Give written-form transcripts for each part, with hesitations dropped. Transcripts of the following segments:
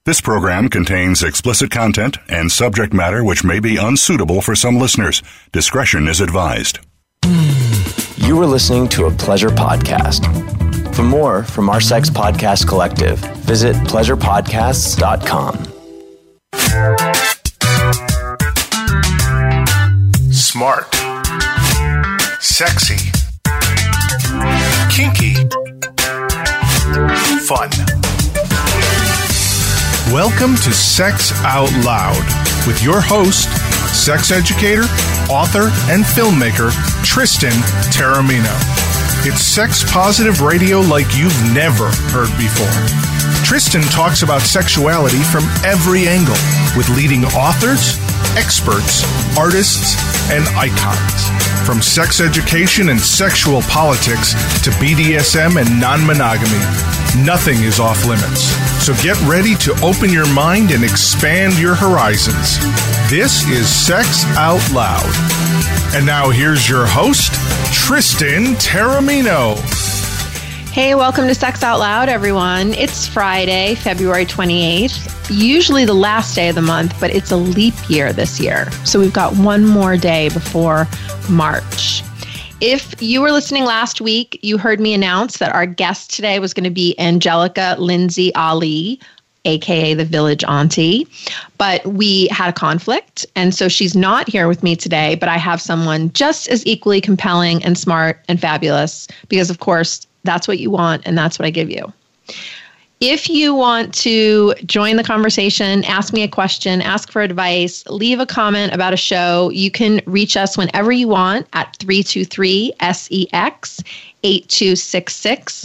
This program contains explicit content and subject matter which may be unsuitable for some listeners. Discretion is advised. You are listening to a Pleasure Podcast. For more from our Sex Podcast Collective, visit pleasurepodcasts.com. Smart. Sexy. Kinky. Fun. Welcome to Sex Out Loud with your host, sex educator, author, and filmmaker, Tristan Taormino. It's sex-positive radio like you've never heard before. Tristan talks about sexuality from every angle with leading authors, experts, artists, and icons. From sex education and sexual politics to BDSM and non-monogamy, nothing is off limits. So get ready to open your mind and expand your horizons. This is Sex Out Loud. And now here's your host, Tristan Taormino. Hey, welcome to Sex Out Loud, everyone. It's Friday, February 28th, usually the last day of the month, but it's a leap year this year. So we've got one more day before March. If you were listening last week, you heard me announce that our guest today was going to be Angelica Lindsay Ali, aka the Village Auntie, but we had a conflict, and so she's not here with me today, but I have someone just as equally compelling and smart and fabulous, because of course, that's what you want, and that's what I give you. If you want to join the conversation, ask me a question, ask for advice, leave a comment about a show, you can reach us whenever you want at 323-SEX-8266,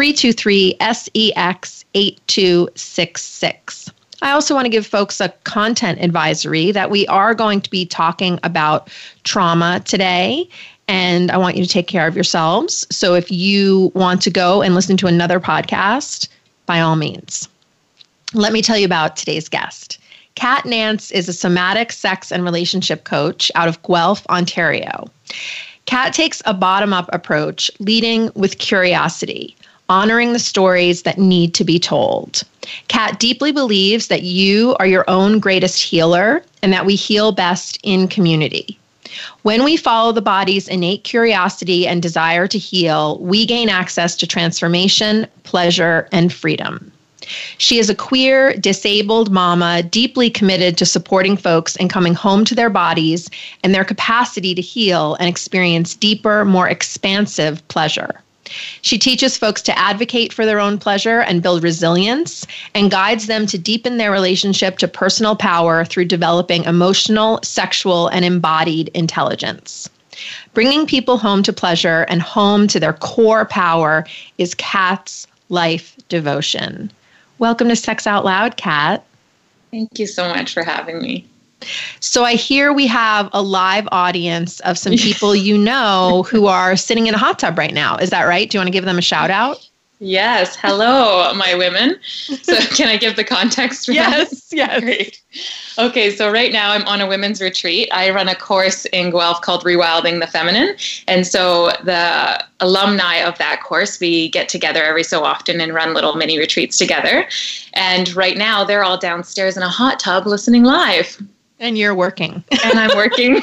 323-SEX-8266. I also want to give folks a content advisory that we are going to be talking about trauma today, and I want you to take care of yourselves. So if you want to go and listen to another podcast, by all means. Let me tell you about today's guest. Kat Nance is a somatic sex and relationship coach out of Guelph, Ontario. Kat takes a bottom-up approach, leading with curiosity, honoring the stories that need to be told. Kat deeply believes that you are your own greatest healer and that we heal best in community. When we follow the body's innate curiosity and desire to heal, we gain access to transformation, pleasure, and freedom. She is a queer, disabled mama, deeply committed to supporting folks in coming home to their bodies and their capacity to heal and experience deeper, more expansive pleasure. She teaches folks to advocate for their own pleasure and build resilience, and guides them to deepen their relationship to personal power through developing emotional, sexual, and embodied intelligence. Bringing people home to pleasure and home to their core power is Kat's life devotion. Welcome to Sex Out Loud, Kat. Thank you so much for having me. So I hear we have a live audience of some people you know who are sitting in a hot tub right now. Is that right? Do you want to give them a shout out? Yes. Hello, my women. So can I give the context for that? Yes. Great. Okay, so right now I'm on a women's retreat. I run a course in Guelph called Rewilding the Feminine. And so the alumni of that course, we get together every so often and run little mini retreats together. And right now they're all downstairs in a hot tub listening live. And you're working. And I'm working.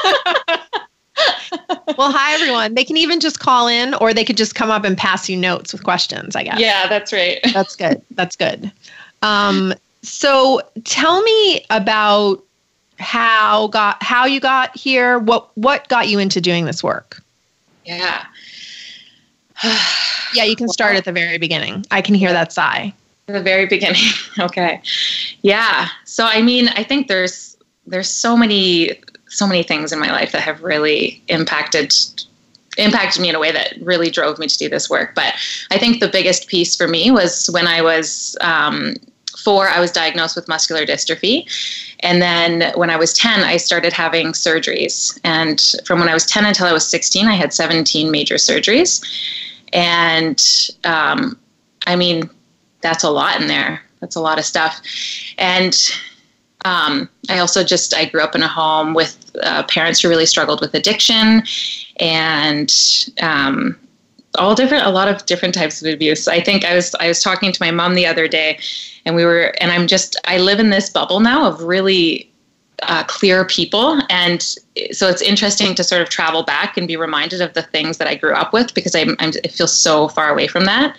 Well, hi, everyone. They can even just call in, or they could just come up and pass you notes with questions, I guess. Yeah, that's right. That's good. That's good. So tell me about how you got here. What got you into doing this work? Yeah. Yeah, you can start at the very beginning. I can hear that sigh. The very beginning. Okay. Yeah. So, I mean, I think there's so many things in my life that have really impacted me in a way that really drove me to do this work. But I think the biggest piece for me was when I was 4, I was diagnosed with muscular dystrophy. And then when I was 10, I started having surgeries. And from when I was 10 until I was 16, I had 17 major surgeries. And I mean, that's a lot in there. That's a lot of stuff. And I also I grew up in a home with parents who really struggled with addiction. And a lot of different types of abuse. I think I was talking to my mom the other day, and I live in this bubble now of really clear people. And so it's interesting to sort of travel back and be reminded of the things that I grew up with, because I feel so far away from that.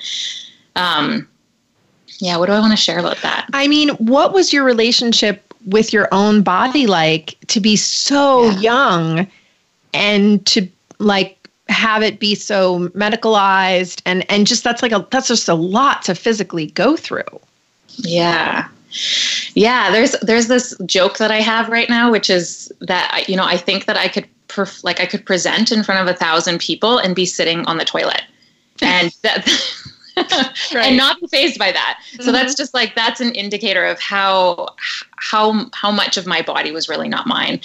What do I want to share about that? I mean, what was your relationship with your own body like to be so young and to like have it be so medicalized and just that's just a lot to physically go through. Yeah. There's this joke that I have right now, which is that, I think that I could I could present in front of 1,000 people and be sitting on the toilet, and that right. And not be fazed by that. So that's just that's an indicator of how much of my body was really not mine.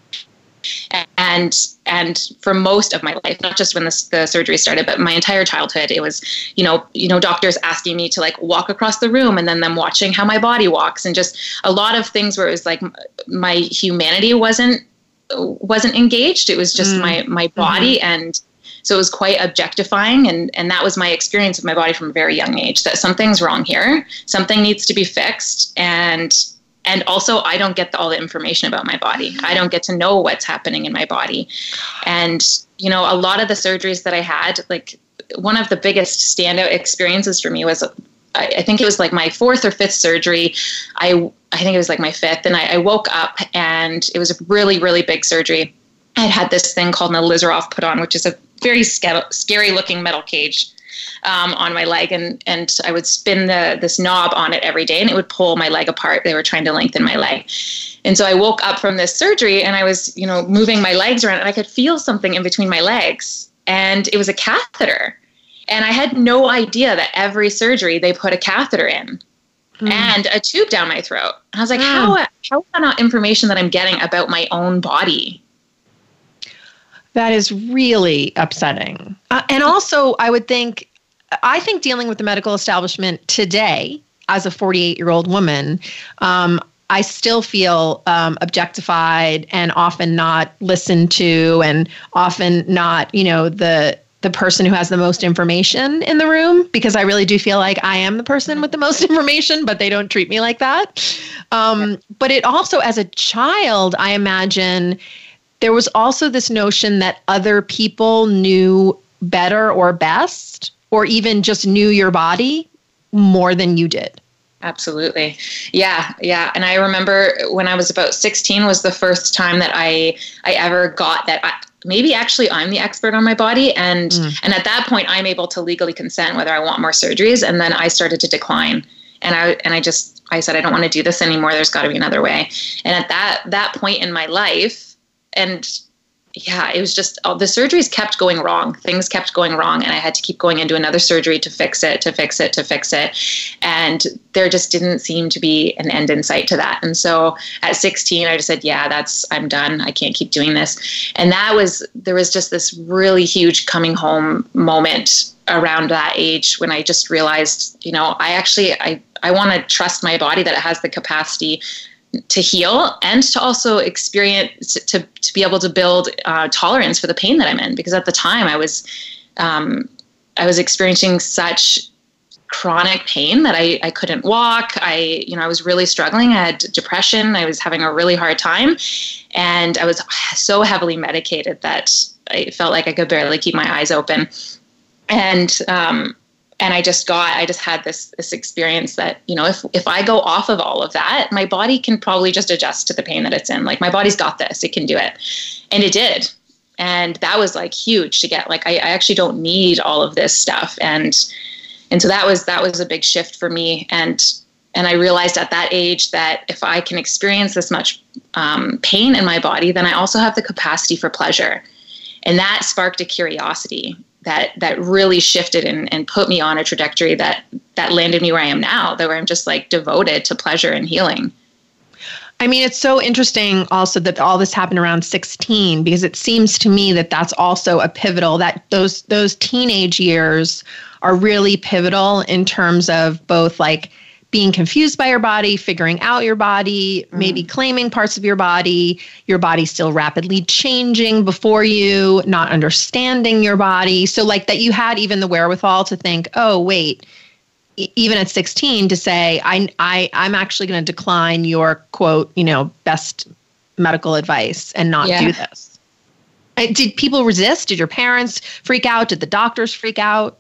And for most of my life, not just when the surgery started, but my entire childhood, it was, doctors asking me to like walk across the room and then them watching how my body walks, and just a lot of things where it was like my humanity wasn't engaged. It was just my body. And so it was quite objectifying. And that was my experience of my body from a very young age, that something's wrong here. Something needs to be fixed. And also, I don't get all the information about my body. I don't get to know what's happening in my body. And, a lot of the surgeries that I had, like one of the biggest standout experiences for me was, I think it was like my 4th or 5th surgery. I think it was like my 5th. And I woke up and it was a really, really big surgery. I had this thing called an Ilizarov put on, which is a very scary looking metal cage on my leg, and I would spin this knob on it every day, and it would pull my leg apart. They were trying to lengthen my leg. And so I woke up from this surgery, and I was, moving my legs around, and I could feel something in between my legs, and it was a catheter. And I had no idea that every surgery they put a catheter in and a tube down my throat. And I was like, how is that not information that I'm getting about my own body? That is really upsetting. And also, I think dealing with the medical establishment today, as a 48-year-old woman, I still feel objectified and often not listened to, and often not, the person who has the most information in the room, because I really do feel like I am the person with the most information, but they don't treat me like that. But it also, as a child, I imagine there was also this notion that other people knew better or best, or even just knew your body more than you did. Absolutely. Yeah. And I remember when I was about 16 was the first time that I ever got that maybe actually I'm the expert on my body. And at that point, I'm able to legally consent whether I want more surgeries. And then I started to decline. And I said, I don't want to do this anymore. There's got to be another way. And at that point in my life, and it was just the surgeries kept going wrong. Things kept going wrong. And I had to keep going into another surgery to fix it. And there just didn't seem to be an end in sight to that. And so at 16, I just said, I'm done. I can't keep doing this. And there was just this really huge coming home moment around that age when I just realized, I want to trust my body that it has the capacity to heal and to also experience, to be able to build tolerance for the pain that I'm in. Because at the time I was experiencing such chronic pain that I couldn't walk. I was really struggling. I had depression. I was having a really hard time, and I was so heavily medicated that I felt like I could barely keep my eyes open. And I just had this experience that, if I go off of all of that, my body can probably just adjust to the pain that it's in. Like, my body's got this, it can do it. And it did. And that was like huge to get, like, I actually don't need all of this stuff. And so that was a big shift for me. And I realized at that age that if I can experience this much pain in my body, then I also have the capacity for pleasure. And that sparked a curiosity that really shifted and put me on a trajectory that landed me where I am now, where I'm just like devoted to pleasure and healing. I mean, it's so interesting also that all this happened around 16, because it seems to me that that's also a pivotal, that those teenage years are really pivotal in terms of both like being confused by your body, figuring out your body, maybe claiming parts of your body still rapidly changing before you, not understanding your body. So like that you had even the wherewithal to think, oh, wait, even at 16 to say, I'm actually going to decline your quote, best medical advice and not do this. Did people resist? Did your parents freak out? Did the doctors freak out?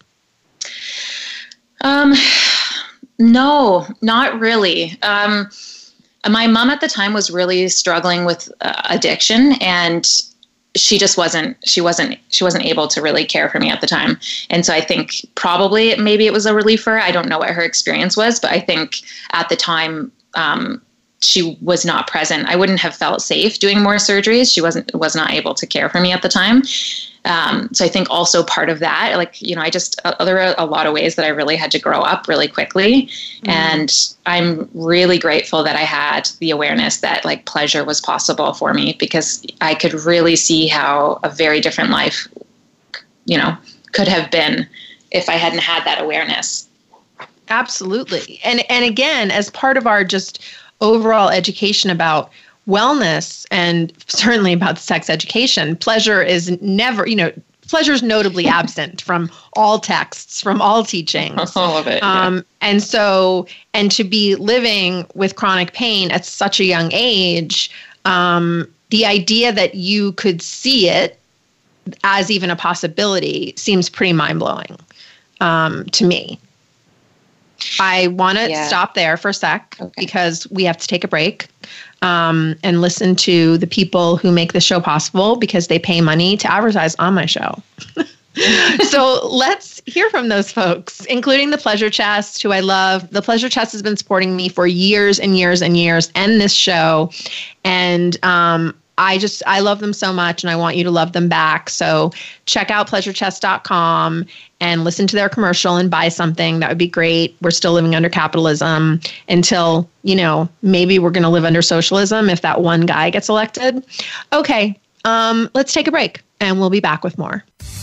No, not really. My mom at the time was really struggling with addiction, and she wasn't able to really care for me at the time. And so I think probably maybe it was a relief for her. I don't know what her experience was, but I think at the time, she was not present. I wouldn't have felt safe doing more surgeries. She was not able to care for me at the time. So I think also part of that, there are a lot of ways that I really had to grow up really quickly. And I'm really grateful that I had the awareness that like pleasure was possible for me, because I could really see how a very different life, could have been if I hadn't had that awareness. Absolutely. And again, as part of our just overall education about wellness and certainly about sex education, pleasure is never, pleasure is notably absent from all texts, from all teachings. All of it. And to be living with chronic pain at such a young age, the idea that you could see it as even a possibility seems pretty mind-blowing to me. I want to stop there for a sec because we have to take a break and listen to the people who make the show possible, because they pay money to advertise on my show. So let's hear from those folks, including the Pleasure Chest, who I love. The Pleasure Chest has been supporting me for years and years and years, and this show. And I love them so much, and I want you to love them back. So check out pleasurechest.com and listen to their commercial and buy something. That would be great. We're still living under capitalism until, maybe we're going to live under socialism if that one guy gets elected. Okay, let's take a break, and we'll be back with more.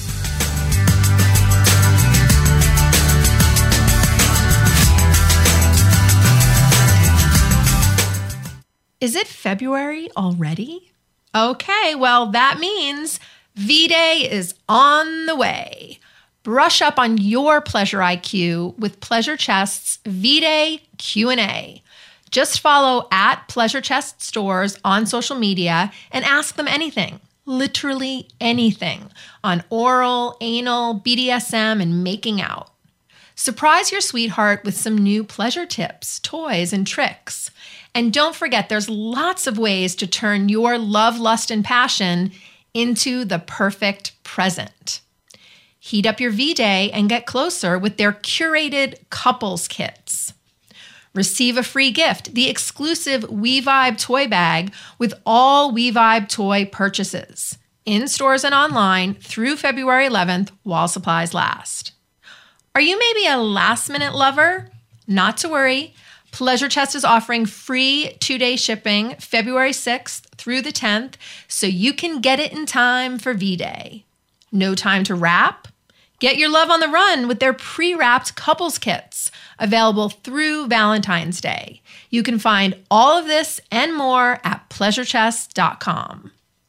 Is it February already? Okay, well, that means V-Day is on the way. Brush up on your pleasure IQ with Pleasure Chest's V-Day Q&A. Just follow @PleasureChestStores on social media and ask them anything, literally anything, on oral, anal, BDSM, and making out. Surprise your sweetheart with some new pleasure tips, toys, and tricks. And don't forget, there's lots of ways to turn your love, lust, and passion into the perfect present. Heat up your V-Day and get closer with their curated couples kits. Receive a free gift, the exclusive WeVibe toy bag with all WeVibe toy purchases, in stores and online through February 11th while supplies last. Are you maybe a last-minute lover? Not to worry. Pleasure Chest is offering free 2-day shipping February 6th through the 10th, so you can get it in time for V-Day. No time to wrap? Get your love on the run with their pre-wrapped couples kits, available through Valentine's Day. You can find all of this and more at pleasurechest.com.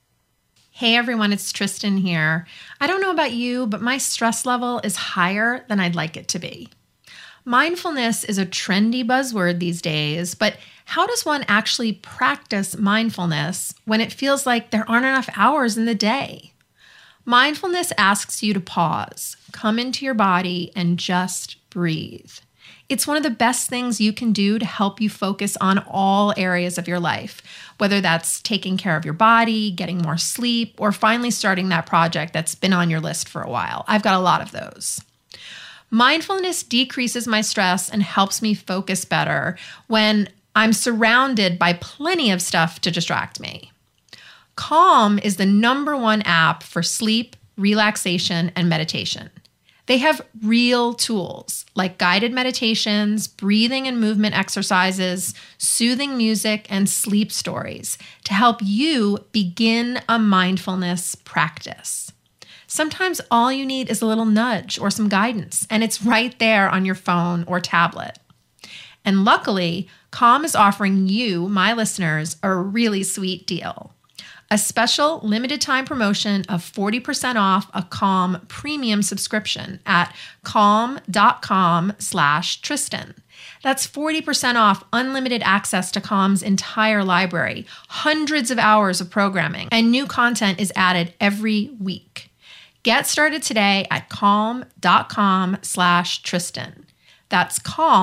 Hey everyone, it's Tristan here. I don't know about you, but my stress level is higher than I'd like it to be. Mindfulness is a trendy buzzword these days, but how does one actually practice mindfulness when it feels like there aren't enough hours in the day? Mindfulness asks you to pause, come into your body, and just breathe. It's one of the best things you can do to help you focus on all areas of your life, whether that's taking care of your body, getting more sleep, or finally starting that project that's been on your list for a while. I've got a lot of those. Mindfulness decreases my stress and helps me focus better when I'm surrounded by plenty of stuff to distract me. Calm is the #1 app for sleep, relaxation, and meditation. They have real tools like guided meditations, breathing and movement exercises, soothing music, and sleep stories to help you begin a mindfulness practice. Sometimes all you need is a little nudge or some guidance, and it's right there on your phone or tablet. And luckily, Calm is offering you, my listeners, a really sweet deal. A special limited time promotion of 40% off a Calm premium subscription at calm.com/Tristan. That's 40% off unlimited access to Calm's entire library, hundreds of hours of programming, and new content is added every week. Get started today at calm.com/Tristan. That's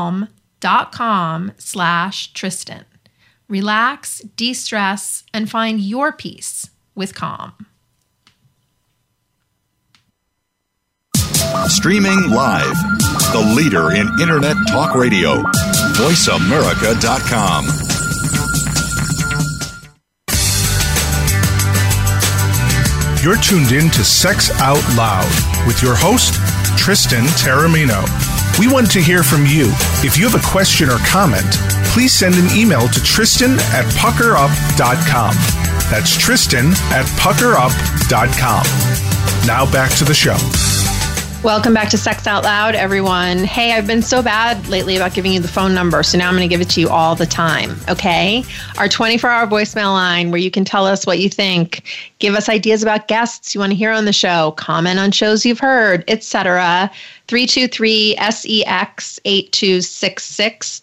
calm.com/Tristan. Relax, de-stress, and find your peace with Calm. Streaming live, the leader in Internet talk radio, voiceamerica.com. You're tuned in to Sex Out Loud with your host, Tristan Taormino. We want to hear from you. If you have a question or comment, please send an email to Tristan@puckerup.com. That's Tristan@puckerup.com. Now back to the show. Welcome back to Sex Out Loud, everyone. Hey, I've been so bad lately about giving you the phone number, so now I'm going to give it to you all the time, okay? Our 24-hour voicemail line where you can tell us what you think, give us ideas about guests you want to hear on the show, comment on shows you've heard, etc. 323-SEX-8266,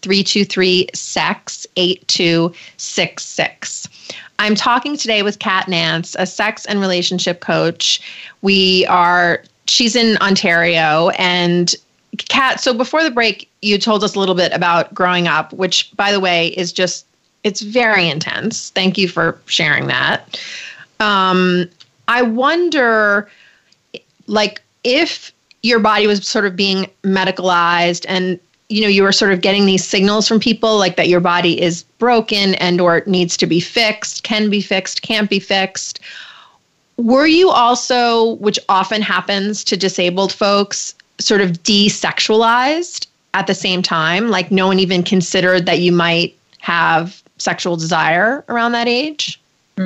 323-SEX-8266. I'm talking today with Kat Nance, a sex and relationship coach. She's in Ontario. And Kat, so before the break, you told us a little bit about growing up, which, by the way, is just, it's very intense. Thank you for sharing that. I wonder, like, if your body was sort of being medicalized and, you know, you were sort of getting these signals from people like that your body is broken and or it needs to be fixed, can be fixed, can't be fixed. Were you also, which often happens to disabled folks, sort of desexualized at the same time? Like no one even considered that you might have sexual desire around that age?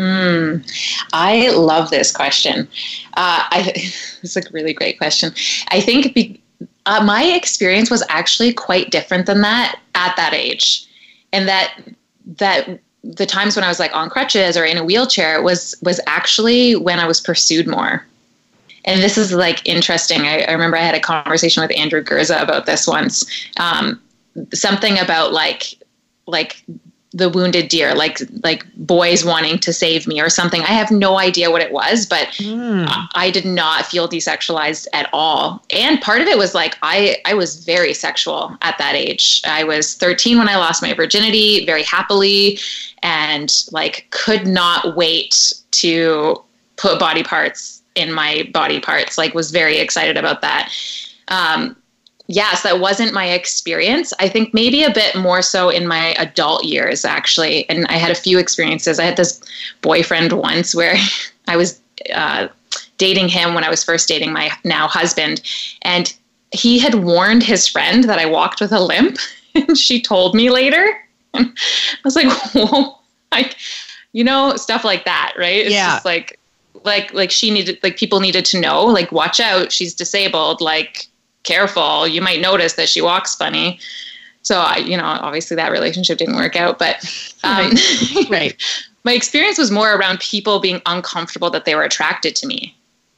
I love this question. It's a really great question. I think my experience was actually quite different than that at that age. And that the times when I was like on crutches or in a wheelchair was actually when I was pursued more. And this is like interesting. I remember I had a conversation with Andrew Gurza about this once. Something about like the wounded deer, like boys wanting to save me or something. I have no idea what it was, but I did not feel desexualized at all. And part of it was like, I was very sexual at that age. I was 13 when I lost my virginity, very happily, and like could not wait to put body parts in my body parts, like was very excited about that. Yes, that wasn't my experience. I think maybe a bit more so in my adult years, actually. And I had a few experiences. I had this boyfriend once where I was dating him when I was first dating my now husband. And he had warned his friend that I walked with a limp. And she told me later. And I was like, whoa, like, you know, stuff like that, right? It's just like she needed, like people needed to know, like, watch out, she's disabled, like, careful, you might notice that she walks funny. So, obviously that relationship didn't work out, but right. My experience was more around people being uncomfortable that they were attracted to me.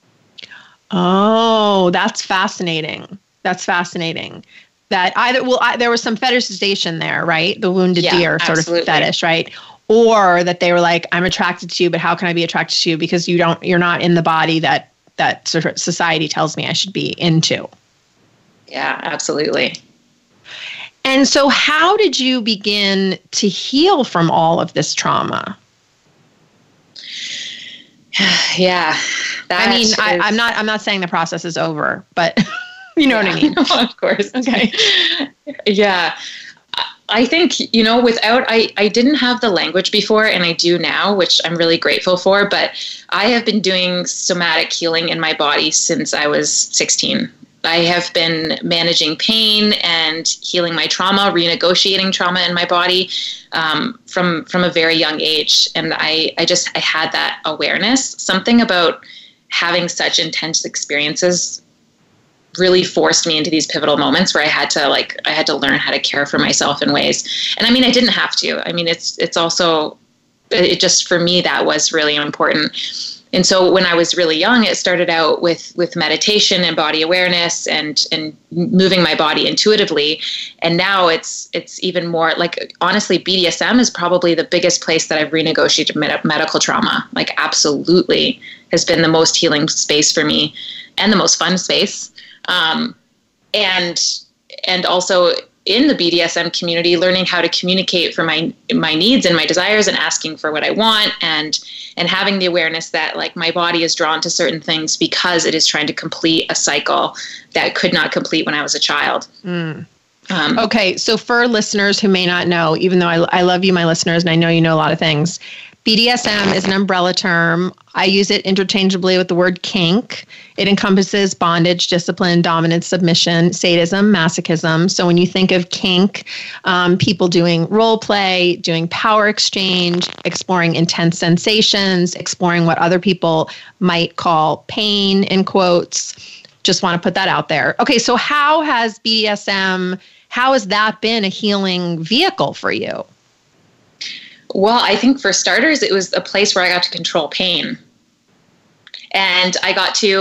Oh, that's fascinating. That there was some fetishization there, right? The wounded deer sort of fetish, right? Or that they were like, I'm attracted to you, but how can I be attracted to you? Because you're not in the body that sort of society tells me I should be into. Yeah, absolutely. And so how did you begin to heal from all of this trauma? Yeah. I'm not saying the process is over, but you know what I mean? No, of course. Okay. Yeah. I think, I didn't have the language before, and I do now, which I'm really grateful for, but I have been doing somatic healing in my body since I was 16. I have been managing pain and healing my trauma, renegotiating trauma in my body from a very young age. And I had that awareness, something about having such intense experiences really forced me into these pivotal moments where I had to learn how to care for myself in ways. And I mean, I didn't have to. I mean, it's also, it just, for me, that was really important. And so when I was really young, it started out with meditation and body awareness and moving my body intuitively. And now it's even more like, honestly, BDSM is probably the biggest place that I've renegotiated medical trauma. Like, absolutely has been the most healing space for me and the most fun space. And also in the BDSM community, learning how to communicate for my needs and my desires and asking for what I want, and having the awareness that like my body is drawn to certain things because it is trying to complete a cycle that could not complete when I was a child. Okay. So for listeners who may not know, even though I love you, my listeners, and I know you know a lot of things, BDSM is an umbrella term. I use it interchangeably with the word kink. It encompasses bondage, discipline, dominance, submission, sadism, masochism. So when you think of kink, people doing role play, doing power exchange, exploring intense sensations, exploring what other people might call pain, in quotes. Just want to put that out there. Okay, so how has that been a healing vehicle for you? Well, I think for starters, it was a place where I got to control pain. And I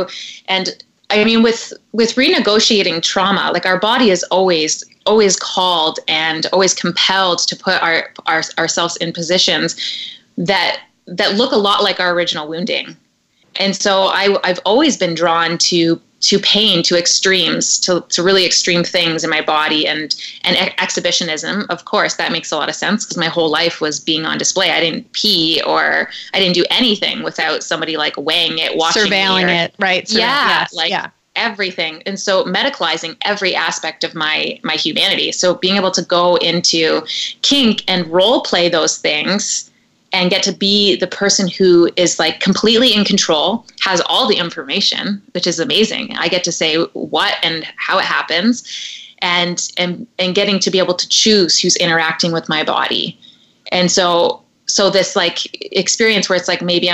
mean, with renegotiating trauma, like our body is always called and always compelled to put ourselves in positions that look a lot like our original wounding. And so I've always been drawn to pain, to extremes, to really extreme things in my body, and exhibitionism. Of course, that makes a lot of sense because my whole life was being on display. I didn't pee or I didn't do anything without somebody like weighing it, watching surveilling me, it, right? Everything. And so medicalizing every aspect of my humanity. So being able to go into kink and role play those things and get to be the person who is like completely in control, has all the information, which is amazing. I get to say what and how it happens, and getting to be able to choose who's interacting with my body. And so this like experience where it's like, maybe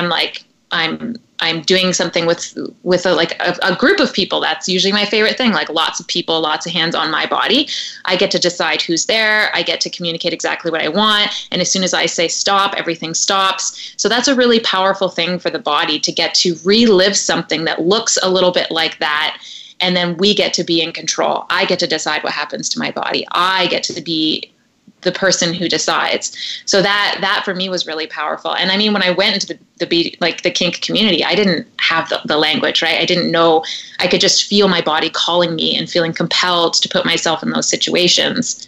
I'm doing something with a group of people. That's usually my favorite thing. Like lots of people, lots of hands on my body. I get to decide who's there. I get to communicate exactly what I want. And as soon as I say stop, everything stops. So that's a really powerful thing for the body, to get to relive something that looks a little bit like that. And then we get to be in control. I get to decide what happens to my body. I get to be the person who decides. So that for me was really powerful. And I mean, when I went into the kink community, I didn't have the language, right? I didn't know. I could just feel my body calling me and feeling compelled to put myself in those situations.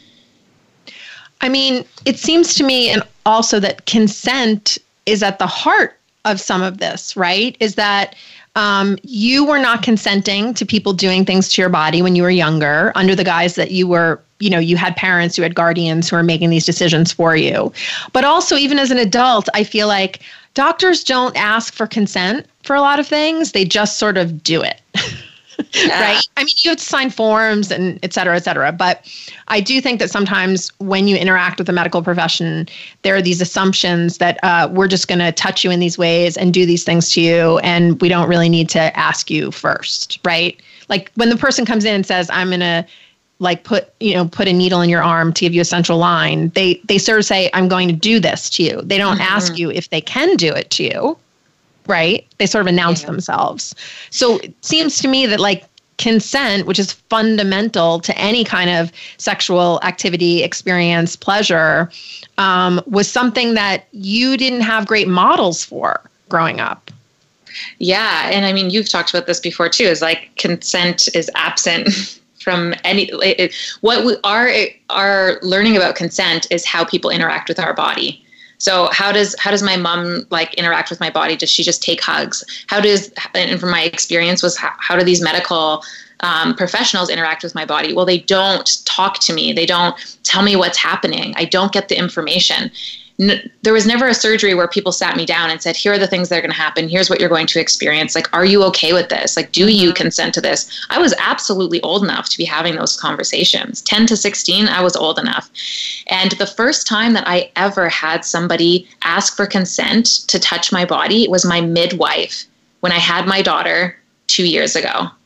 I mean, it seems to me, and also that consent is at the heart of some of this, right? Is that you were not consenting to people doing things to your body when you were younger, under the guise that you were, you had parents, you had guardians who were making these decisions for you. But also, even as an adult, I feel like doctors don't ask for consent for a lot of things. They just sort of do it. Yeah. Right? I mean, you have to sign forms and et cetera, et cetera. But I do think that sometimes when you interact with the medical profession, there are these assumptions that we're just going to touch you in these ways and do these things to you, and we don't really need to ask you first, right? Like when the person comes in and says, I'm going to put a needle in your arm to give you a central line, they sort of say, I'm going to do this to you. They don't ask you if they can do it to you. Right? They sort of announce themselves. So it seems to me that like consent, which is fundamental to any kind of sexual activity, experience, pleasure, was something that you didn't have great models for growing up. Yeah. And I mean, you've talked about this before too, is like consent is absent from what we are learning about consent is how people interact with our body. So how does my mom like interact with my body? Does she just take hugs? And from my experience was how do these medical professionals interact with my body? Well, they don't talk to me. They don't tell me what's happening. I don't get the information. There was never a surgery where people sat me down and said, here are the things that are going to happen. Here's what you're going to experience. Like, are you okay with this? Like, do you consent to this? I was absolutely old enough to be having those conversations. 10 to 16, I was old enough. And the first time that I ever had somebody ask for consent to touch my body was my midwife when I had my daughter 2 years ago.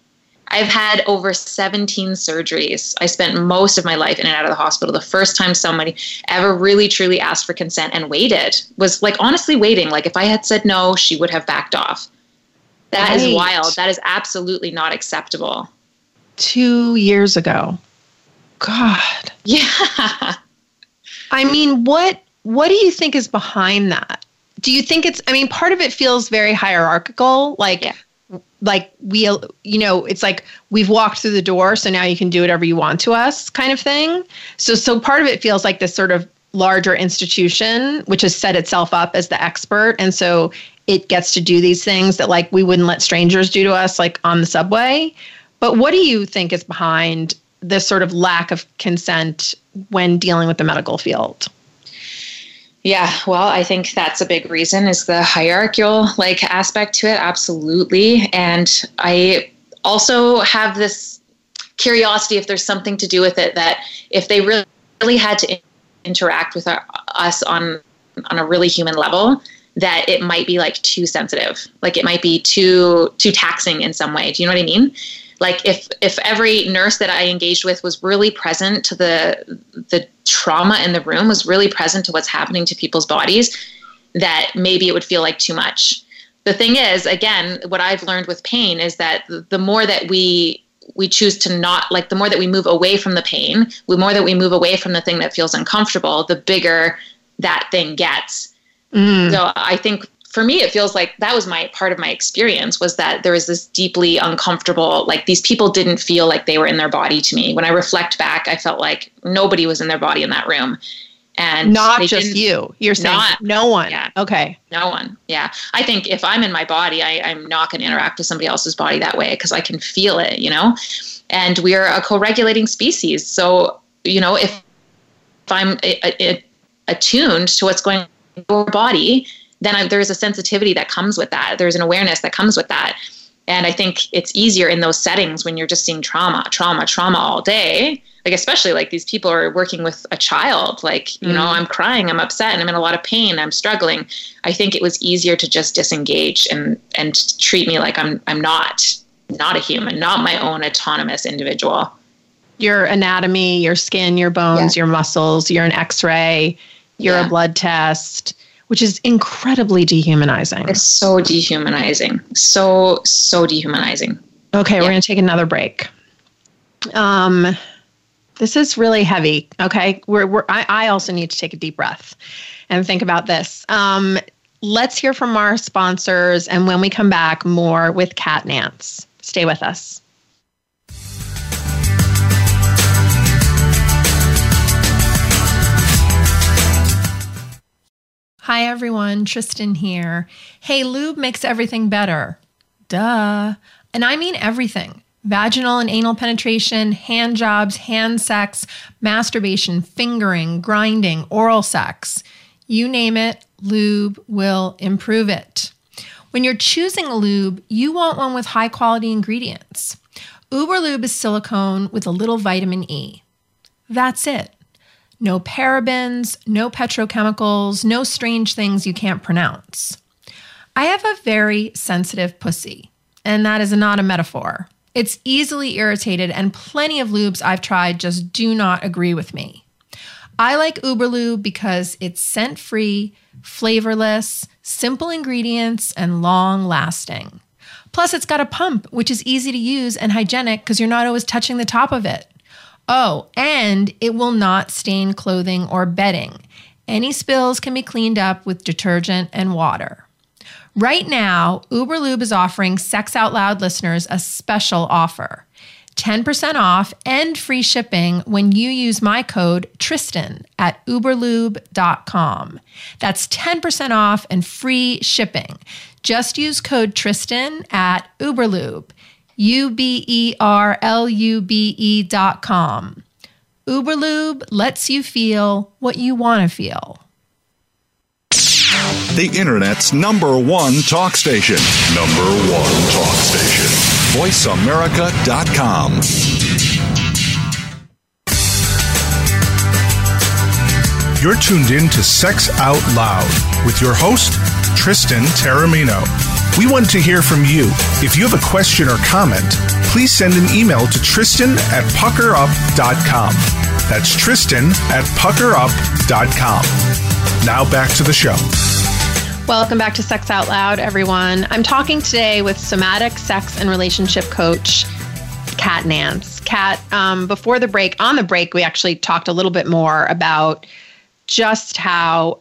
I've had over 17 surgeries. I spent most of my life in and out of the hospital. The first time somebody ever really, truly asked for consent and waited was like, honestly waiting. Like if I had said no, she would have backed off. That is wild. That is absolutely not acceptable. 2 years ago. God. Yeah. I mean, what do you think is behind that? Do you think part of it feels very hierarchical, like we, it's like we've walked through the door, so now you can do whatever you want to us kind of thing. So part of it feels like this sort of larger institution, which has set itself up as the expert. And so it gets to do these things that like we wouldn't let strangers do to us, like on the subway. But what do you think is behind this sort of lack of consent when dealing with the medical field? Yeah, well, I think that's a big reason is the hierarchical aspect to it. Absolutely. And I also have this curiosity if there's something to do with it, that if they really had to interact with us on a really human level, that it might be too sensitive. Like it might be too taxing in some way. Do you know what I mean? Like if every nurse that I engaged with was really present to the trauma in the room, was really present to what's happening to people's bodies, that maybe it would feel like too much. The thing is, again, what I've learned with pain is that the more that we choose to not, the more that we move away from the pain, the more that we move away from the thing that feels uncomfortable, the bigger that thing gets. So I think for me, it feels like that was part of my experience, was that there was this deeply uncomfortable, these people didn't feel like they were in their body to me. When I reflect back, I felt like nobody was in their body in that room. And not just you. You're saying no one. Yeah. Okay. No one. Yeah. I think if I'm in my body, I'm not going to interact with somebody else's body that way because I can feel it, and we are a co-regulating species. So, if I'm attuned to what's going on in your body, then there's a sensitivity that comes with that. There's an awareness that comes with that. And I think it's easier in those settings when you're just seeing trauma all day. Especially these people are working with a child, I'm crying, I'm upset, and I'm in a lot of pain, I'm struggling. I think it was easier to just disengage and treat me like I'm not a human, not my own autonomous individual. Your anatomy, your skin, your bones, your muscles, you're an X-ray, you're a blood test, which is incredibly dehumanizing. It's so dehumanizing. So dehumanizing. Okay, we're going to take another break. This is really heavy. Okay, I also need to take a deep breath and think about this. Let's hear from our sponsors, and when we come back, more with Kat Nance. Stay with us. Hi everyone, Tristan here. Hey, lube makes everything better. Duh. And I mean everything. Vaginal and anal penetration, hand jobs, hand sex, masturbation, fingering, grinding, oral sex. You name it, lube will improve it. When you're choosing a lube, you want one with high quality ingredients. Uberlube is silicone with a little vitamin E. That's it. No parabens, no petrochemicals, no strange things you can't pronounce. I have a very sensitive pussy, and that is not a metaphor. It's easily irritated, and plenty of lubes I've tried just do not agree with me. I like Uberlube because it's scent-free, flavorless, simple ingredients, and long-lasting. Plus, it's got a pump, which is easy to use and hygienic because you're not always touching the top of it. Oh, and it will not stain clothing or bedding. Any spills can be cleaned up with detergent and water. Right now, Uberlube is offering Sex Out Loud listeners a special offer. 10% off and free shipping when you use my code Tristan at uberlube.com. That's 10% off and free shipping. Just use code Tristan at Uberlube. uberlube.com. Uberlube lets you feel what you want to feel. The Internet's #1 talk station. #1 talk station. VoiceAmerica.com. You're tuned in to Sex Out Loud with your host, Tristan Taormino. We want to hear from you. If you have a question or comment, please send an email to Tristan@puckerup.com. That's Tristan@puckerup.com. Now back to the show. Welcome back to Sex Out Loud, everyone. I'm talking today with somatic sex and relationship coach, Kat Nance. Kat, before the break, on the break, we actually talked a little bit more about just how,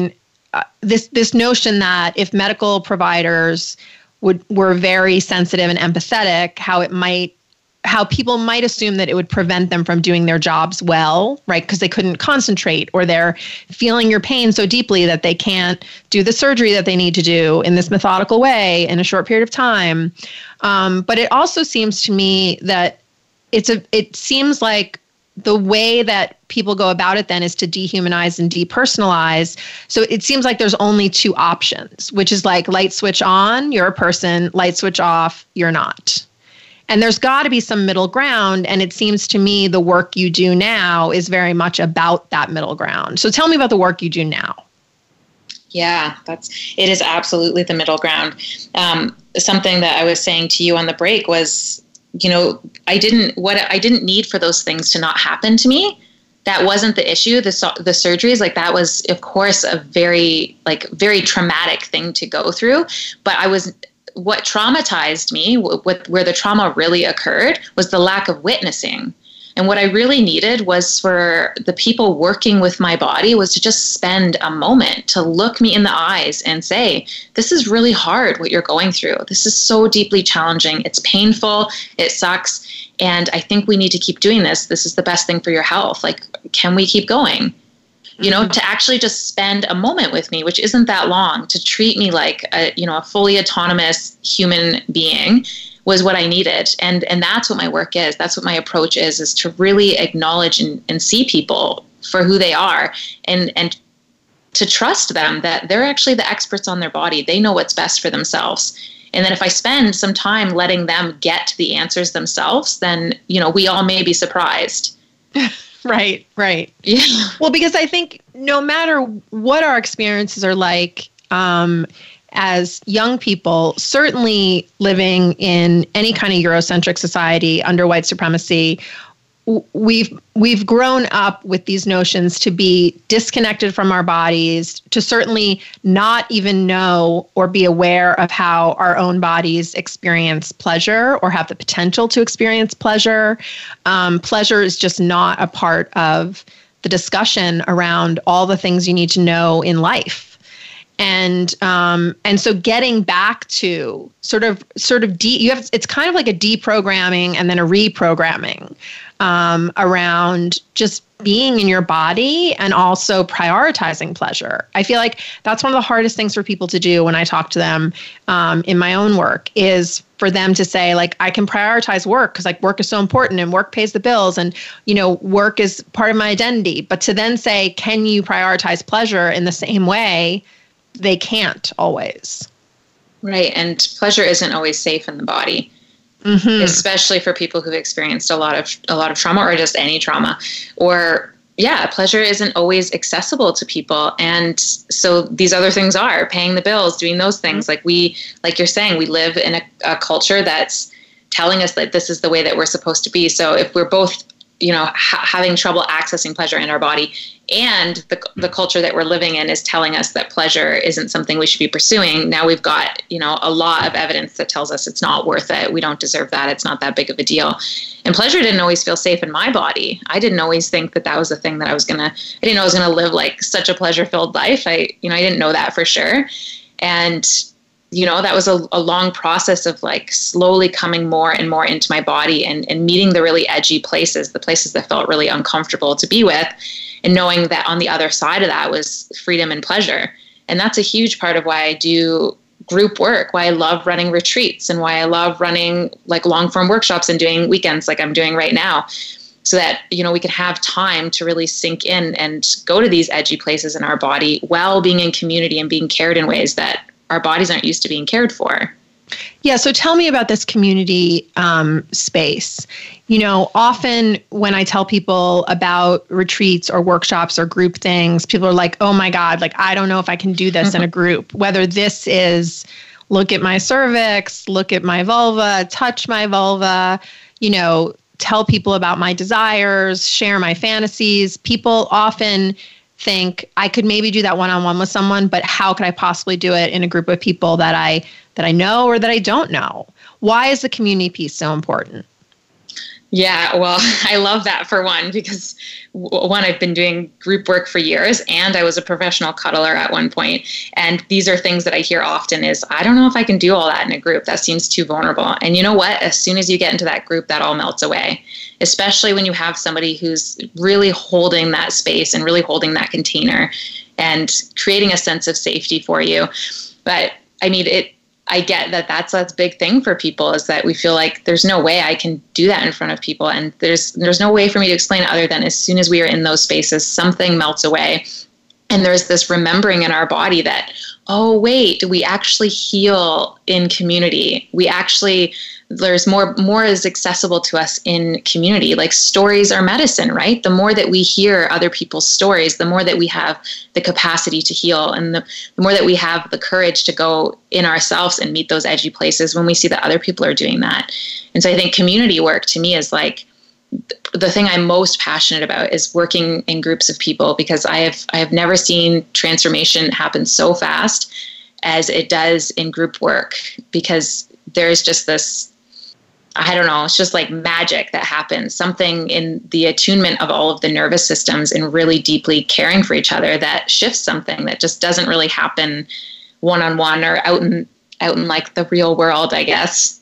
this notion that if medical providers were very sensitive and empathetic, how people might assume that it would prevent them from doing their jobs well, right? Because they couldn't concentrate, or they're feeling your pain so deeply that they can't do the surgery that they need to do in this methodical way in a short period of time. But it also seems to me that it seems like the way that people go about it then is to dehumanize and depersonalize. So it seems like there's only two options, which is like light switch on, you're a person, light switch off, you're not. And there's got to be some middle ground. And it seems to me the work you do now is very much about that middle ground. So tell me about the work you do now. Yeah, it is absolutely the middle ground. Something that I was saying to you on the break was, I didn't need for those things to not happen to me. That wasn't the issue. The surgeries, like that was, of course, a very traumatic thing to go through. But what traumatized me, where the trauma really occurred, was the lack of witnessing. And what I really needed was for the people working with my body was to just spend a moment to look me in the eyes and say, this is really hard what you're going through. This is so deeply challenging. It's painful. It sucks. And I think we need to keep doing this. This is the best thing for your health. Like, can we keep going? To actually just spend a moment with me, which isn't that long, to treat me like a fully autonomous human being was what I needed. And that's what my work is. That's what my approach is to really acknowledge and see people for who they are and to trust them that they're actually the experts on their body. They know what's best for themselves. And then if I spend some time letting them get to the answers themselves, then, we all may be surprised. Right. Yeah. Well, because I think no matter what our experiences are like, as young people, certainly living in any kind of Eurocentric society under white supremacy, we've grown up with these notions to be disconnected from our bodies, to certainly not even know or be aware of how our own bodies experience pleasure or have the potential to experience pleasure. Pleasure is just not a part of the discussion around all the things you need to know in life. And so getting back to it's kind of like a deprogramming and then a reprogramming around just being in your body and also prioritizing pleasure. I feel like that's one of the hardest things for people to do when I talk to them in my own work, is for them to say, like, I can prioritize work because like work is so important and work pays the bills and, work is part of my identity. But to then say, can you prioritize pleasure in the same way? They can't always. Right. And pleasure isn't always safe in the body, especially for people who've experienced a lot of trauma or just any trauma. Or, pleasure isn't always accessible to people. And so these other things are paying the bills, doing those things. Like you're saying, we live in a culture that's telling us that this is the way that we're supposed to be. So if we're both having trouble accessing pleasure in our body, and the culture that we're living in is telling us that pleasure isn't something we should be pursuing, now we've got, a lot of evidence that tells us it's not worth it. We don't deserve that. It's not that big of a deal. And pleasure didn't always feel safe in my body. I didn't always think that was the thing that I didn't know I was going to live like such a pleasure-filled life. I didn't know that for sure. And that was a long process of like slowly coming more and more into my body and meeting the really edgy places, the places that felt really uncomfortable to be with, and knowing that on the other side of that was freedom and pleasure. And that's a huge part of why I do group work, why I love running retreats, and why I love running like long-form workshops and doing weekends like I'm doing right now, so that, we can have time to really sink in and go to these edgy places in our body while being in community and being cared in ways that our bodies aren't used to being cared for. Yeah. So tell me about this community space. Often when I tell people about retreats or workshops or group things, people are like, oh my God, like, I don't know if I can do this in a group, whether this is look at my cervix, look at my vulva, touch my vulva, tell people about my desires, share my fantasies. People often think I could maybe do that one-on-one with someone, but how could I possibly do it in a group of people that I know or that I don't know? Why is the community piece so important? Yeah, well, I love that for one, because one, I've been doing group work for years and I was a professional cuddler at one point. And these are things that I hear often is, I don't know if I can do all that in a group. That seems too vulnerable. And you know what? As soon as you get into that group, that all melts away, especially when you have somebody who's really holding that space and really holding that container and creating a sense of safety for you. But I mean, I get that that's a big thing for people, is that we feel like there's no way I can do that in front of people. And there's no way for me to explain it other than as soon as we are in those spaces, something melts away. And there's this remembering in our body that, oh, wait, we actually heal in community. There's more is accessible to us in community. Like, stories are medicine, right? The more that we hear other people's stories, the more that we have the capacity to heal, and the more that we have the courage to go in ourselves and meet those edgy places when we see that other people are doing that. And so I think community work to me is like the thing I'm most passionate about, is working in groups of people, because I have never seen transformation happen so fast as it does in group work, because there's just this, I don't know, it's just like magic that happens, something in the attunement of all of the nervous systems and really deeply caring for each other that shifts something that just doesn't really happen one-on-one or out in like the real world, I guess.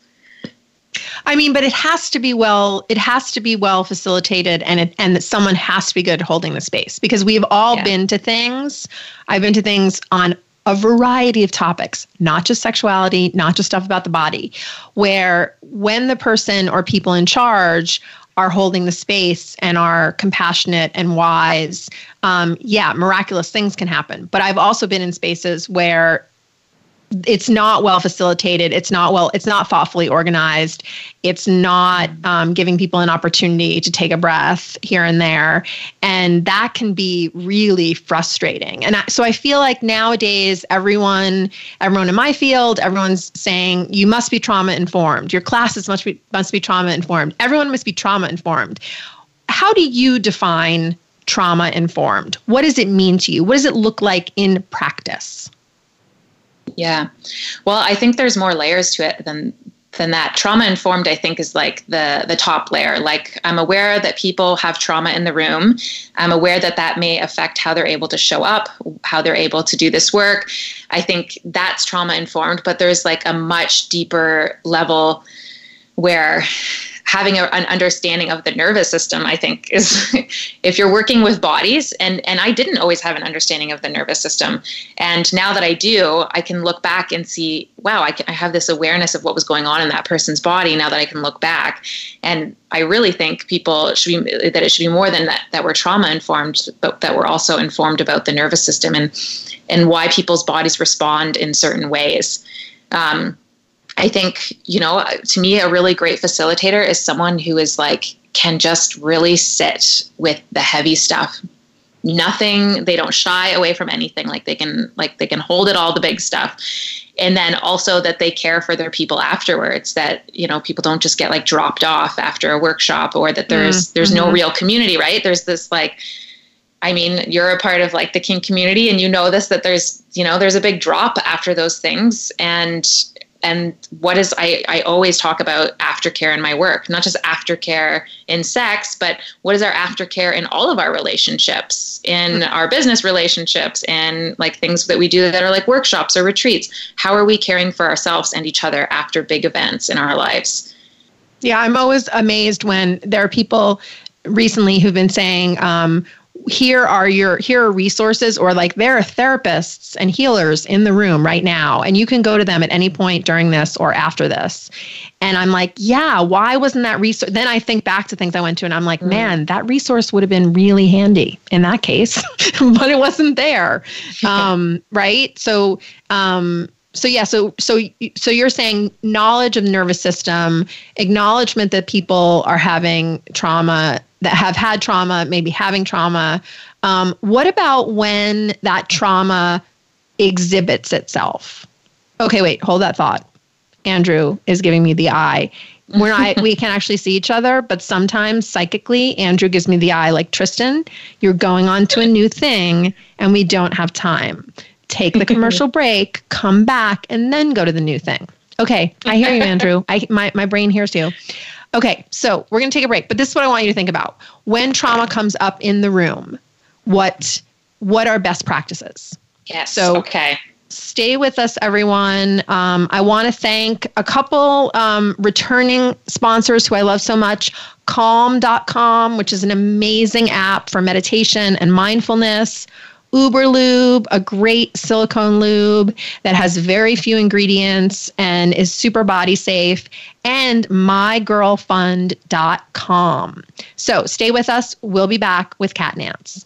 I mean, but it has to be well facilitated, and that someone has to be good at holding the space, because we've all been to things. I've been to things on a variety of topics, not just sexuality, not just stuff about the body, where when the person or people in charge are holding the space and are compassionate and wise, miraculous things can happen. But I've also been in spaces where it's not well facilitated. It's not thoughtfully organized. It's not giving people an opportunity to take a breath here and there. And that can be really frustrating. And so I feel like nowadays, everyone in my field, everyone's saying, you must be trauma informed. Your classes must be trauma informed. Everyone must be trauma informed. How do you define trauma informed? What does it mean to you? What does it look like in practice? Yeah. Well, I think there's more layers to it than that. Trauma informed, I think, is like the top layer. Like, I'm aware that people have trauma in the room. I'm aware that may affect how they're able to show up, how they're able to do this work. I think that's trauma informed, but there's like a much deeper level where having an understanding of the nervous system, I think, is if you're working with bodies, and I didn't always have an understanding of the nervous system. And now that I do, I can look back and see, wow, I have this awareness of what was going on in that person's body now that I can look back. And I really think it should be more than that we're trauma informed, but that we're also informed about the nervous system and why people's bodies respond in certain ways. I think, to me, a really great facilitator is someone who is like, can just really sit with the heavy stuff. Nothing, they don't shy away from anything. They can hold it all, the big stuff. And then also that they care for their people afterwards, that, people don't just get like dropped off after a workshop, or that there's no real community, right? There's this you're a part of like the kink community, and that there's a big drop after those things. And what is, I always talk about aftercare in my work, not just aftercare in sex, but what is our aftercare in all of our relationships, in our business relationships, and like things that we do that are like workshops or retreats. How are we caring for ourselves and each other after big events in our lives? Yeah, I'm always amazed when there are people recently who've been saying, here are resources, or like there are therapists and healers in the room right now, and you can go to them at any point during this or after this. And I'm like, yeah, why wasn't that resource? Then I think back to things I went to, and I'm like, man, that resource would have been really handy in that case, but it wasn't there. Right. So you're saying knowledge of the nervous system, acknowledgement that people are having trauma, that have had trauma, maybe having trauma. What about when that trauma exhibits itself? Okay, wait, hold that thought. Andrew is giving me the eye. We can't actually see each other, but sometimes psychically, Andrew gives me the eye like, Tristan, you're going on to a new thing and we don't have time. Take the commercial break, come back, and then go to the new thing. Okay, I hear you, Andrew. My brain hears you. Okay, so we're going to take a break, but this is what I want you to think about. When trauma comes up in the room, what are best practices? Yes, so, okay. Stay with us, everyone. I want to thank a couple returning sponsors who I love so much. Calm.com, which is an amazing app for meditation and mindfulness. Uberlube, a great silicone lube that has very few ingredients and is super body safe. And mygirlfund.com. So stay with us. We'll be back with Cat Nance.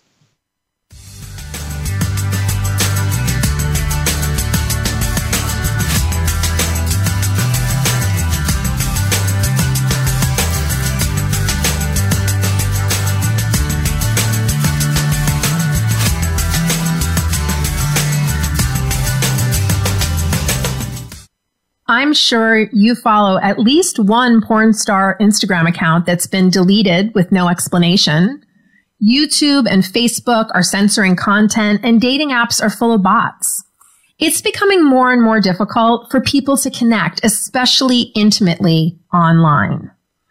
I'm sure you follow at least one porn star Instagram account that's been deleted with no explanation. YouTube and Facebook are censoring content, and dating apps are full of bots. It's becoming more and more difficult for people to connect, especially intimately online.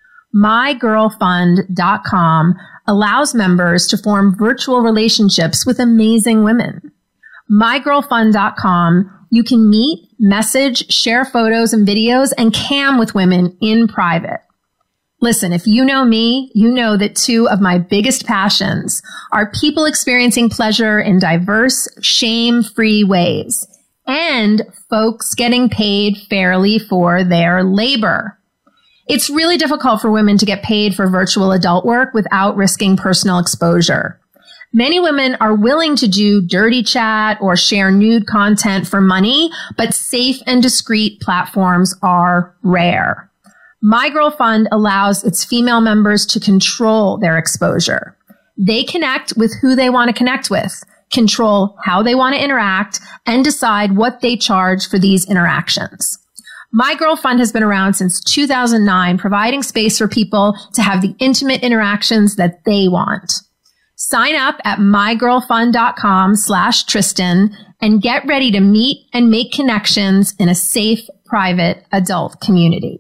MyGirlFund.com allows members to form virtual relationships with amazing women. MyGirlFund.com, you can meet, message, share photos and videos, and cam with women in private. Listen, if you know me, you know that two of my biggest passions are people experiencing pleasure in diverse, shame-free ways, and folks getting paid fairly for their labor. It's really difficult for women to get paid for virtual adult work without risking personal exposure. Many women are willing to do dirty chat or share nude content for money, but safe and discreet platforms are rare. My Girl Fund allows its female members to control their exposure. They connect with who they want to connect with, control how they want to interact, and decide what they charge for these interactions. My Girl Fund has been around since 2009, providing space for people to have the intimate interactions that they want. Sign up at mygirlfund.com/Tristan and get ready to meet and make connections in a safe, private adult community.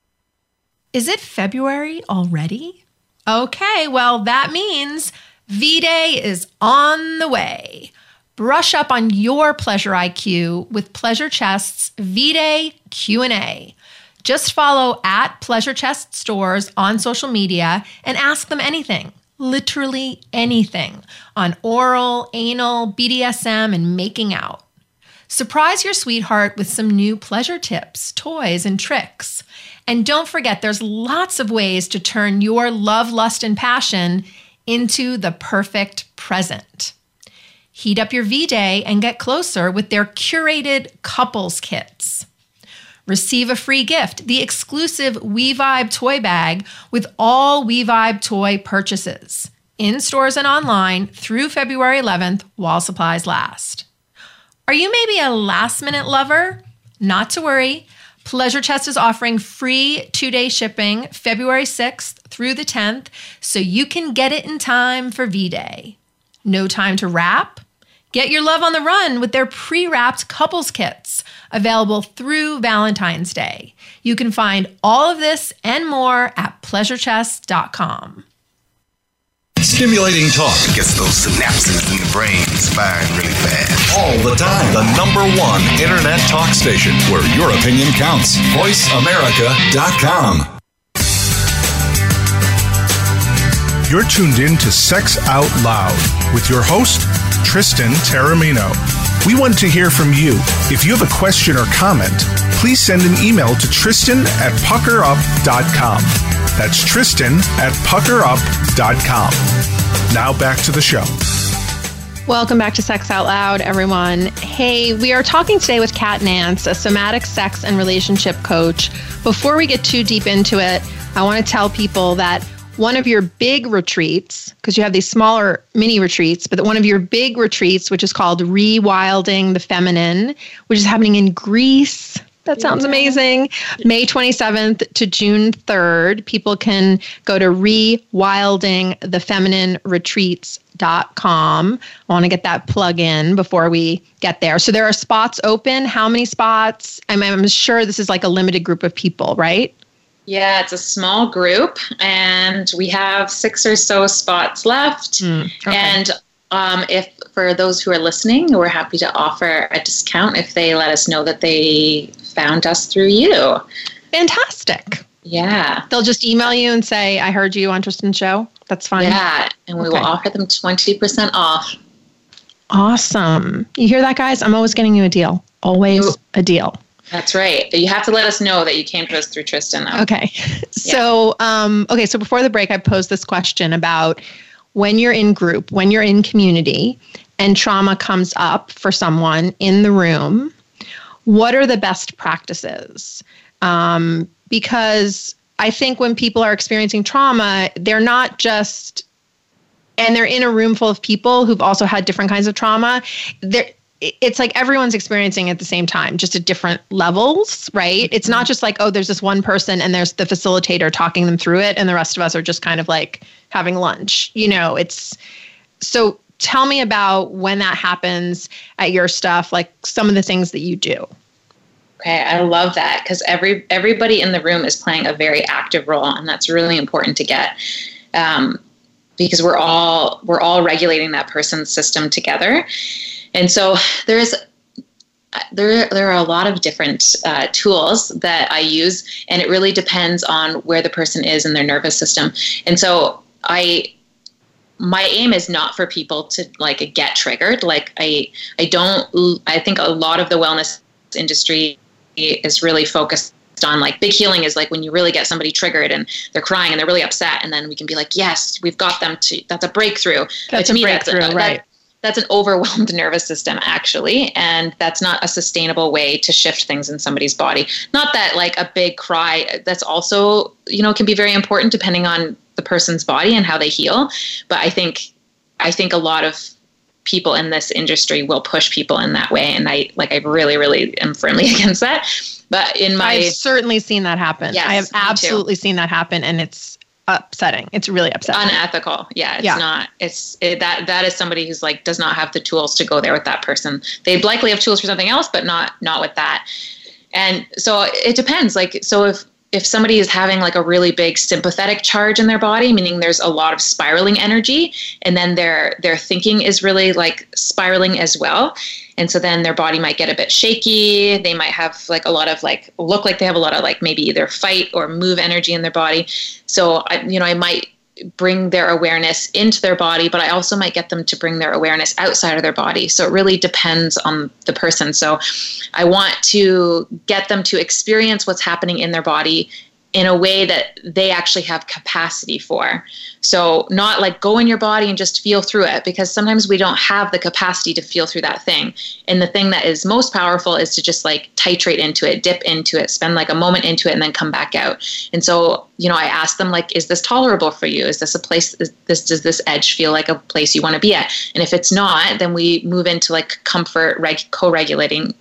Is it February already? Okay, well, that means V-Day is on the way. Brush up on your pleasure IQ with Pleasure Chest's V-Day Q&A. Just follow at Pleasure Chest Stores on social media and ask them anything. Literally anything on oral, anal, BDSM, and making out. Surprise your sweetheart with some new pleasure tips, toys, and tricks. And don't forget, there's lots of ways to turn your love, lust, and passion into the perfect present. Heat up your V-Day and get closer with their curated couples kits. Receive a free gift, the exclusive WeVibe toy bag with all WeVibe toy purchases, in stores and online through February 11th while supplies last. Are you maybe a last-minute lover? Not to worry. Pleasure Chest is offering free 2-day shipping February 6th through the 10th so you can get it in time for V-Day. No time to wrap? Get your love on the run with their pre-wrapped couples kits, available through Valentine's Day. You can find all of this and more at pleasurechest.com. Stimulating talk gets those synapses in the brain firing really fast. All the time. The #1 internet talk station where your opinion counts. VoiceAmerica.com. You're tuned in to Sex Out Loud with your host, Tristan Taormino. We want to hear from you. If you have a question or comment, please send an email to Tristan@puckerup.com. That's Tristan@puckerup.com. Now back to the show. Welcome back to Sex Out Loud, everyone. Hey, we are talking today with Cat Nance, a somatic sex and relationship coach. Before we get too deep into it, I want to tell people that one of your big retreats, because you have these smaller mini retreats, but one of your big retreats, which is called Rewilding the Feminine, which is happening in Greece. That sounds amazing. May 27th to June 3rd. People can go to rewildingthefeminineretreats.com. I want to get that plug in before we get there. So there are spots open. How many spots? I'm sure this is like a limited group of people, right? Yeah, it's a small group, and we have 6 or so spots left. Okay. And if for those who are listening, we're happy to offer a discount if they let us know that they found us through you. Fantastic. Yeah. They'll just email you and say, I heard you on Tristan's show. That's fine. Yeah, and we will offer them 20% off. Awesome. You hear that, guys? I'm always getting you a deal. Always a deal. That's right. You have to let us know that you came to us through Tristan, though. Okay. So, so before the break, I posed this question about when you're in group, when you're in community, and trauma comes up for someone in the room, what are the best practices? Because I think when people are experiencing trauma, they're not just, and they're in a room full of people who've also had different kinds of trauma. It's like everyone's experiencing it at the same time, just at different levels, right? It's not just like, oh, there's this one person and there's the facilitator talking them through it, and the rest of us are just kind of like having lunch. So tell me about when that happens at your stuff, like some of the things that you do. Okay, I love that, because everybody in the room is playing a very active role, and that's really important to get, because we're all regulating that person's system together. And so there are a lot of different tools that I use, and it really depends on where the person is in their nervous system. And so my aim is not for people to like get triggered. Like I think a lot of the wellness industry is really focused on like big healing is like when you really get somebody triggered and they're crying and they're really upset, and then we can be like, yes, we've got them that's a breakthrough. That's a breakthrough, right? That's an overwhelmed nervous system, actually, and that's not a sustainable way to shift things in somebody's body. Not that like a big cry, that's also, can be very important depending on the person's body and how they heal. But I think a lot of people in this industry will push people in that way, and I really, really am firmly against that. But I've certainly seen that happen. Yes, I have absolutely seen that happen, and it's upsetting. It's really upsetting. Unethical. Yeah, it's not. That is somebody who's like does not have the tools to go there with that person. They likely have tools for something else, but not with that. And so it depends. Like, so if somebody is having like a really big sympathetic charge in their body, meaning there's a lot of spiraling energy, and then their thinking is really like spiraling as well. And so then their body might get a bit shaky. They might have like a lot of like, look like they have a lot of like maybe either fight or move energy in their body. So I might bring their awareness into their body, but I also might get them to bring their awareness outside of their body. So it really depends on the person. So I want to get them to experience what's happening in their body in a way that they actually have capacity for. So not like go in your body and just feel through it, because sometimes we don't have the capacity to feel through that thing. And the thing that is most powerful is to just like titrate into it, dip into it, spend like a moment into it, and then come back out. And so, I ask them like, is this tolerable for you? Is this a place, does this edge feel like a place you want to be at? And if it's not, then we move into like comfort, co-regulating,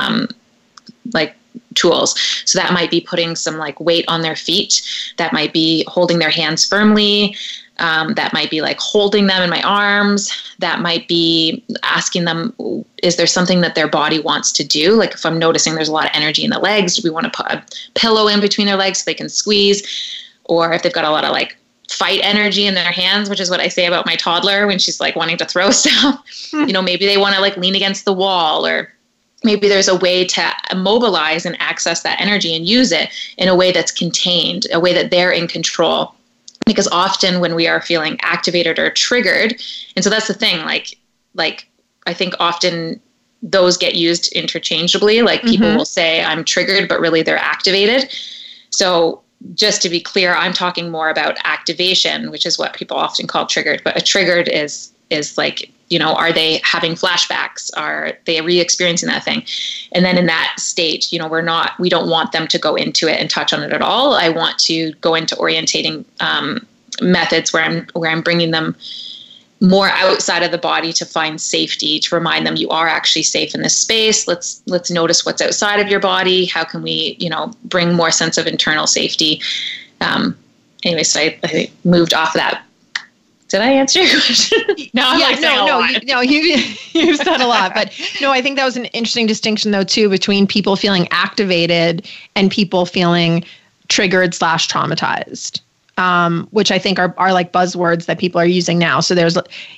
like tools. So that might be putting some like weight on their feet. That might be holding their hands firmly. That might be like holding them in my arms. That might be asking them, is there something that their body wants to do? Like if I'm noticing there's a lot of energy in the legs, do we want to put a pillow in between their legs so they can squeeze? Or if they've got a lot of like fight energy in their hands, which is what I say about my toddler when she's like wanting to throw stuff, maybe they want to like lean against the wall, or maybe there's a way to mobilize and access that energy and use it in a way that's contained, a way that they're in control. Because often when we are feeling activated or triggered, and so that's the thing, like I think often those get used interchangeably. Like people will say I'm triggered, but really they're activated. So just to be clear, I'm talking more about activation, which is what people often call triggered. But a triggered is like, are they having flashbacks? Are they re-experiencing that thing? And then in that state, we don't want them to go into it and touch on it at all. I want to go into orientating methods where I'm bringing them more outside of the body to find safety, to remind them you are actually safe in this space. Let's notice what's outside of your body. How can we, bring more sense of internal safety? Anyway, so I moved off that. Did I answer your question? You've said a lot, but no, I think that was an interesting distinction though too, between people feeling activated and people feeling triggered / traumatized. Which I think are like buzzwords that people are using now. So there's,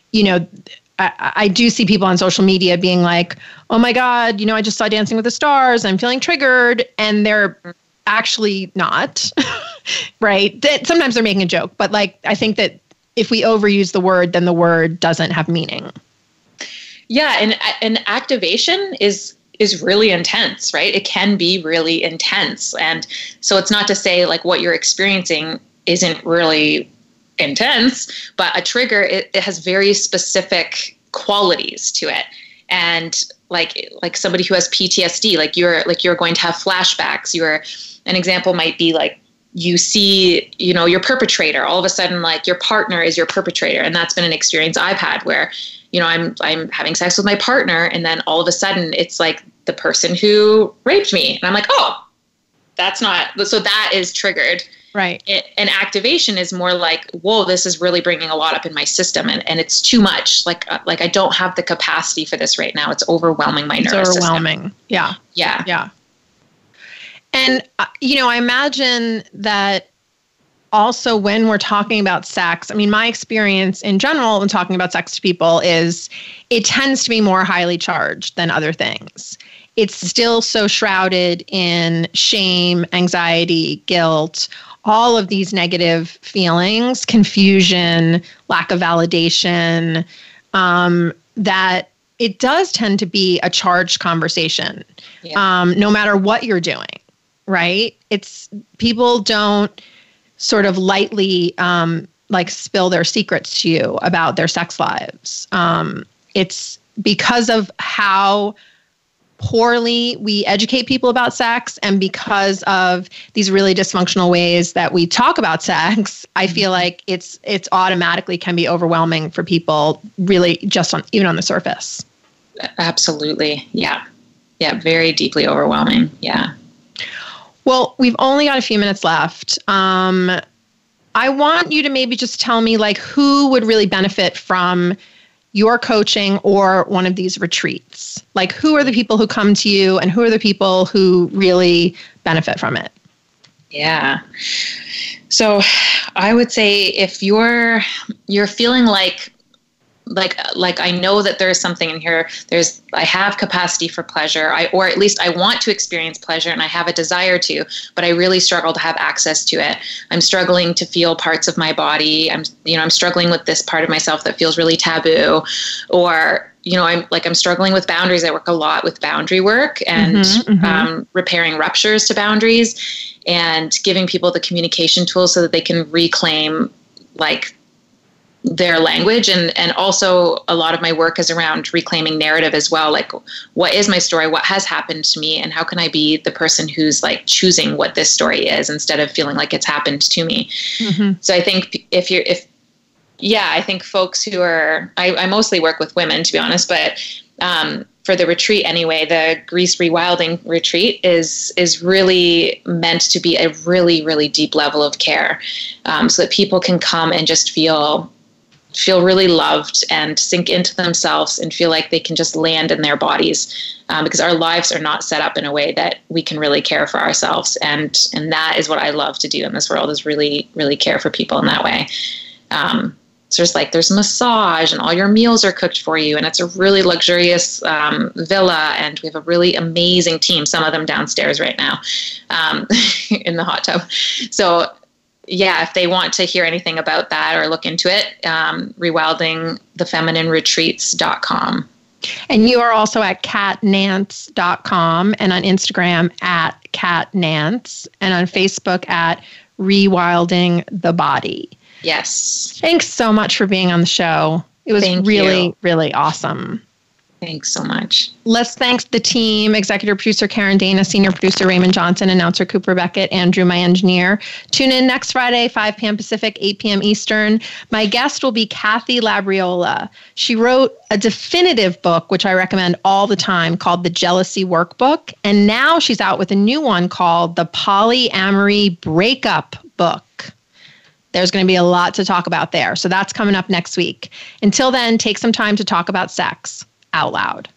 I do see people on social media being like, oh my God, I just saw Dancing with the Stars. I'm feeling triggered. And they're actually not, right? Sometimes they're making a joke, but like, I think that if we overuse the word, then the word doesn't have meaning. Yeah. And activation is really intense, right? It can be really intense. And so it's not to say like what you're experiencing isn't really intense, but a trigger, it has very specific qualities to it. And like somebody who has PTSD, you're going to have flashbacks. An example might be like, you see, your perpetrator, all of a sudden, like your partner is your perpetrator. And that's been an experience I've had where, I'm having sex with my partner. And then all of a sudden it's like the person who raped me. And I'm like, oh, that's not, so that is triggered. Right. And activation is more like, whoa, this is really bringing a lot up in my system. And it's too much. Like I don't have the capacity for this right now. It's overwhelming my nervous system. It's overwhelming. Yeah. Yeah. Yeah. And, I imagine that also when we're talking about sex, I mean, my experience in general when talking about sex to people is it tends to be more highly charged than other things. It's still so shrouded in shame, anxiety, guilt, all of these negative feelings, confusion, lack of validation, that it does tend to be a charged conversation, no matter what you're doing, right? It's people don't sort of lightly spill their secrets to you about their sex lives. It's because of how poorly we educate people about sex and because of these really dysfunctional ways that we talk about sex, I feel like it's automatically can be overwhelming for people really just even on the surface. Absolutely. Yeah. Yeah. Very deeply overwhelming. Yeah. Well, we've only got a few minutes left. I want you to maybe just tell me like who would really benefit from your coaching or one of these retreats. Like who are the people who come to you and who are the people who really benefit from it? Yeah. So I would say if you're feeling like I know that there's something in here, I have capacity for pleasure, or at least I want to experience pleasure and I have a desire to, but I really struggle to have access to it. I'm struggling to feel parts of my body. I'm struggling with this part of myself that feels really taboo, or, I'm struggling with boundaries. I work a lot with boundary work and repairing ruptures to boundaries and giving people the communication tools so that they can reclaim their language. And also a lot of my work is around reclaiming narrative as well. Like, what is my story? What has happened to me? And how can I be the person who's choosing what this story is instead of feeling like it's happened to me? Mm-hmm. So I think I think folks who are, I mostly work with women, to be honest, but for the retreat anyway, the Grease Rewilding retreat is really meant to be a really, really deep level of care, so that people can come and just feel really loved and sink into themselves and feel like they can just land in their bodies, because our lives are not set up in a way that we can really care for ourselves. And that is what I love to do in this world, is really, really care for people in that way. So there's massage and all your meals are cooked for you. And it's a really luxurious villa. And we have a really amazing team, some of them downstairs right now in the hot tub. So yeah, if they want to hear anything about that or look into it, rewildingthefeminineretreats.com. And you are also at katnance.com and on Instagram at katnance and on Facebook at Rewilding the Body. Yes. Thanks so much for being on the show. It was really, really awesome. Thanks so much. Let's thank the team, executive producer Karen Dana, senior producer Raymond Johnson, announcer Cooper Beckett, Andrew, my engineer. Tune in next Friday, 5 p.m. Pacific, 8 p.m. Eastern. My guest will be Kathy Labriola. She wrote a definitive book, which I recommend all the time, called The Jealousy Workbook. And now she's out with a new one called The Polyamory Breakup Book. There's going to be a lot to talk about there. So that's coming up next week. Until then, take some time to talk about sex out loud.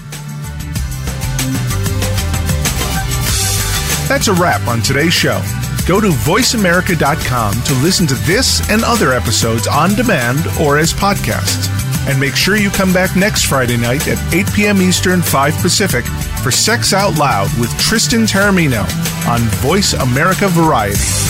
That's a wrap on today's show. Go to voiceamerica.com to listen to this and other episodes on demand or as podcasts. And make sure you come back next Friday night at 8 p.m. Eastern, 5 Pacific for Sex Out Loud with Tristan Taormino on Voice America Variety.